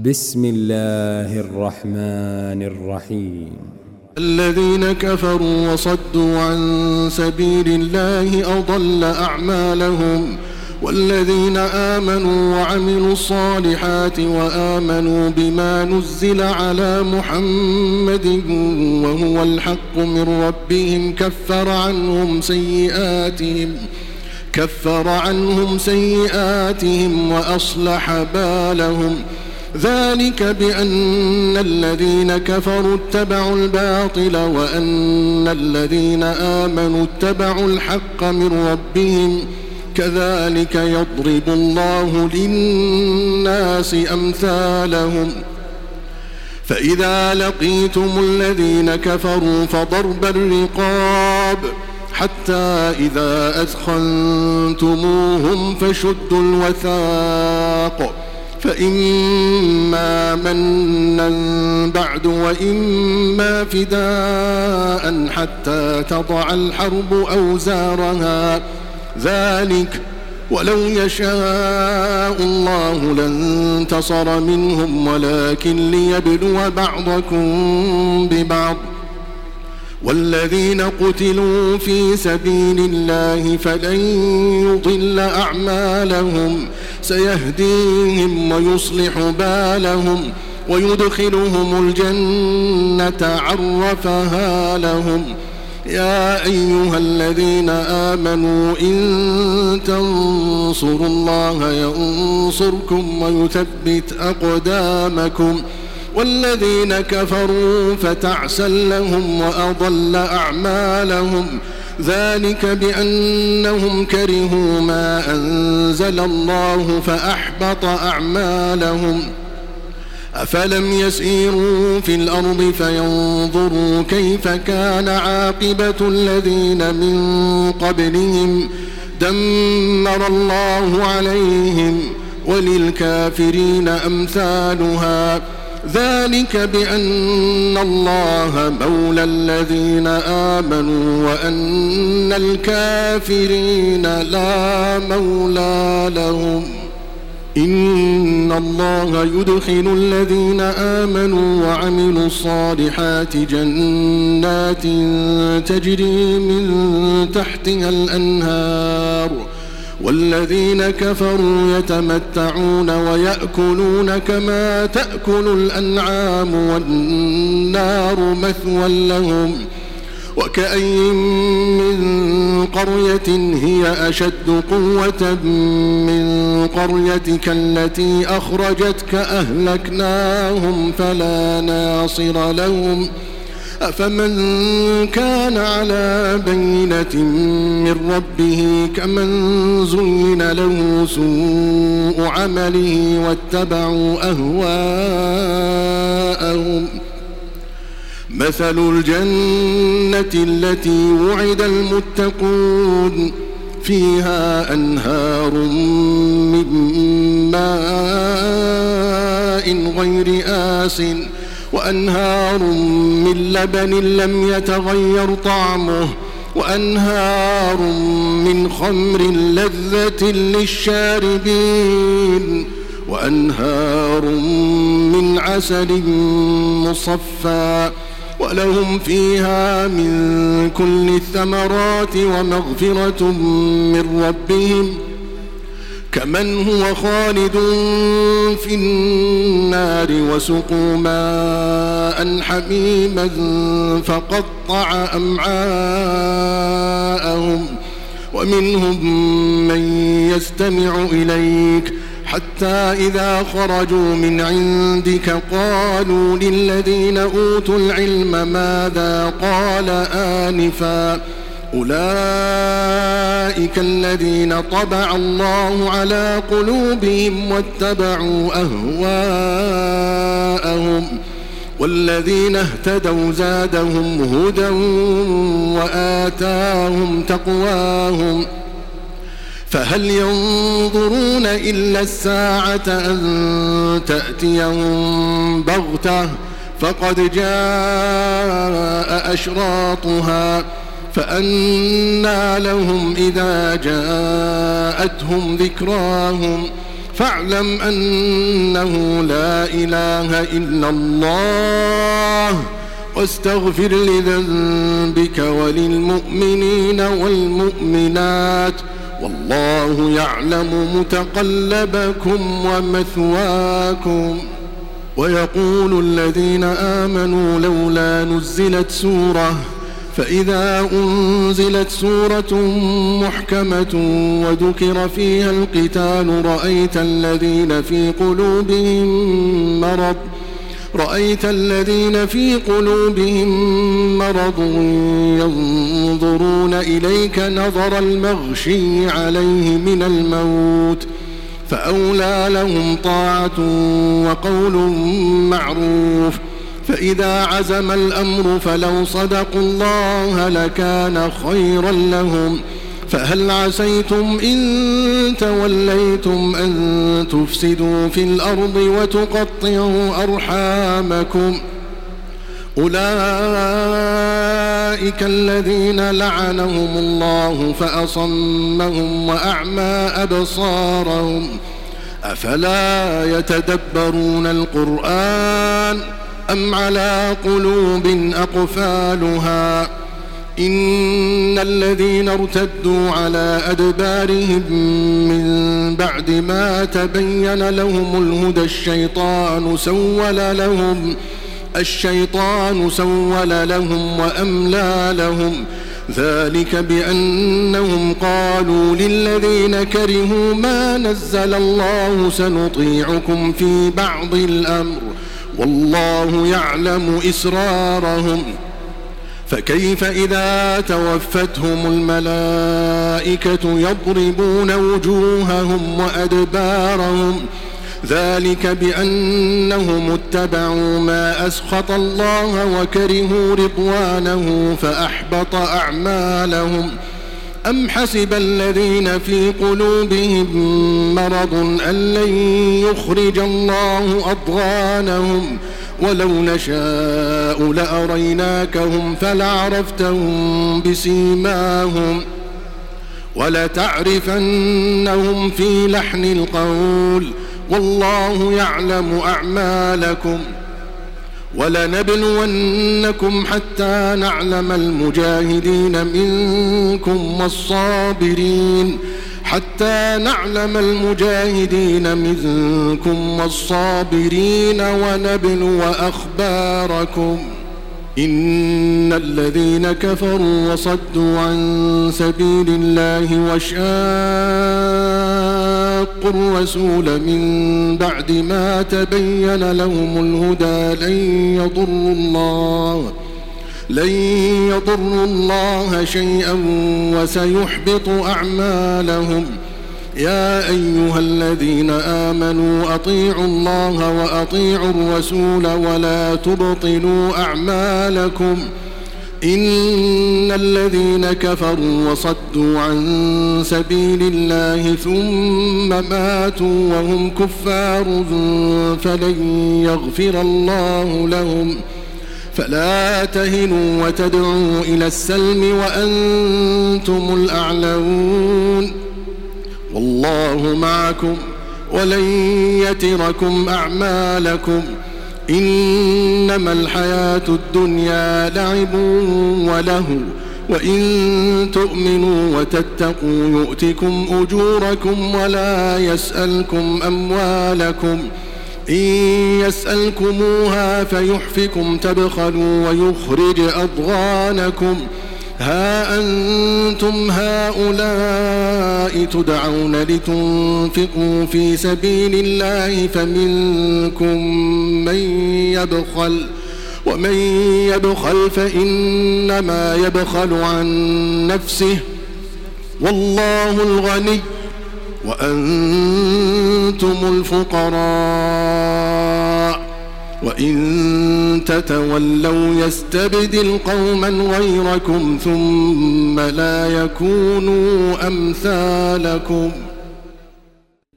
بسم الله الرحمن الرحيم. الذين كفروا وصدوا عن سبيل الله أضل أعمالهم، والذين آمنوا وعملوا الصالحات وآمنوا بما نزل على محمد وهو الحق من ربهم كفر عنهم سيئاتهم وأصلح بالهم. ذلك بأن الذين كفروا اتبعوا الباطل وأن الذين آمنوا اتبعوا الحق من ربهم. كذلك يضرب الله للناس أمثالهم. فإذا لقيتم الذين كفروا فضرب الرقاب حتى إذا أثخنتموهم فشدوا الوثاق، فإما منا بعد وإما فداء حتى تضع الحرب أوزارها. ذلك ولو يشاء الله لانتصر منهم ولكن ليبلو بعضكم ببعض. والذين قتلوا في سبيل الله فلن يضل أعمالهم، سيهديهم ويصلح بالهم ويدخلهم الجنة عرفها لهم. يا أيها الذين آمنوا إن تنصروا الله ينصركم ويثبت أقدامكم. والذين كفروا فتعسا لهم وأضل أعمالهم. ذلك بأنهم كرهوا ما أنزل الله فأحبط أعمالهم. أفلم يسيروا في الأرض فينظروا كيف كان عاقبة الذين من قبلهم؟ دمر الله عليهم وللكافرين أمثالها. ذلك بأن الله مولى الذين آمنوا وأن الكافرين لا مولى لهم. إن الله يدخل الذين آمنوا وعملوا الصالحات جنات تجري من تحتها الأنهار، والذين كفروا يتمتعون ويأكلون كما تأكل الأنعام والنار مثوى لهم. وكأين من قرية هي أشد قوة من قريتك التي أخرجتك أهلكناهم فلا ناصر لهم. أفمن كان على بينة من ربه كمن زين له سوء عمله واتبعوا أهواءهم. مثل الجنة التي وعد المتقون فيها أنهار من ماء غير آسٍ وأنهار من لبن لم يتغير طعمه وأنهار من خمر لذة للشاربين وأنهار من عسل مصفى ولهم فيها من كل الثمرات ومغفرة من ربهم كمن هو خالد في النار وسقوا ماء حميما فقطع أمعاءهم ومنهم من يستمع إليك حتى إذا خرجوا من عندك قالوا للذين أوتوا العلم ماذا قال آنفا أولئك الذين طبع الله على قلوبهم واتبعوا أهواءهم والذين اهتدوا زادهم هدى وآتاهم تقواهم فهل ينظرون إلا الساعة أن تأتيهم بغتة فقد جاء أشراطها فأنى لهم إذا جاءتهم ذكراهم فاعلم أنه لا إله إلا الله واستغفر لذنبك وللمؤمنين والمؤمنات والله يعلم متقلبكم ومثواكم. ويقول الذين آمنوا لولا نزلت سورة فإذا أنزلت سورة محكمة وذكر فيها القتال رأيت الذين في قلوبهم مرض ينظرون إليك نظر المغشي عليه من الموت فأولى لهم طاعة وقول معروف. فإذا عزم الأمر فلو صدقوا الله لكان خيرا لهم. فهل عسيتم إن توليتم أن تفسدوا في الأرض وتقطعوا أرحامكم؟ أولئك الذين لعنهم الله فأصمهم وأعمى أبصارهم أفلا يتدبرون القرآن أم على قلوب أقفالها؟ إن الذين ارتدوا على أدبارهم من بعد ما تبين لهم الهدى الشيطان سول لهم وأملى لهم ذلك بأنهم قالوا للذين كرهوا ما نزل الله سنطيعكم في بعض الأمر والله يعلم إسرارهم. فكيف إذا توفتهم الملائكة يضربون وجوههم وأدبارهم ذلك بأنهم اتبعوا ما أسخط الله وكرهوا رضوانه فأحبط أعمالهم. أم حسب الذين في قلوبهم مرض أن لن يخرج الله أضغانهم ولو نشاء لأريناكهم فلعرفتهم بسيماهم ولتعرفنهم في لحن القول والله يعلم أعمالكم. ولنبلونكم حتى نعلم المجاهدين منكم والصابرين ونبلو أخباركم. إن الذين كفروا وصدوا عن سبيل الله وشاقوا الرسول من بعد ما تبين لهم الهدى لن يضروا الله شيئا وسيحبط أعمالهم. يا أيها الذين آمنوا أطيعوا الله وأطيعوا الرسول ولا تبطلوا أعمالكم. إن الذين كفروا وصدوا عن سبيل الله ثم ماتوا وهم كفار فلن يغفر الله لهم. فلا تهنوا وتدعوا إلى السلم وأنتم الأعلون والله معكم ولن يتركم أعمالكم. إنما الحياة الدنيا لعب ولهو وإن تؤمنوا وتتقوا يؤتكم أجوركم ولا يسألكم أموالكم. إن يسألكموها فيحفكم تبخلوا ويخرج أضغانكم. ها أنتم هؤلاء تدعون لتنفقوا في سبيل الله فمنكم من يبخل ومن يبخل فإنما يبخل عن نفسه والله الغني وأنتم الفقراء. وإن تتولوا يستبدل قوما غيركم ثم لا يكونوا أمثالكم.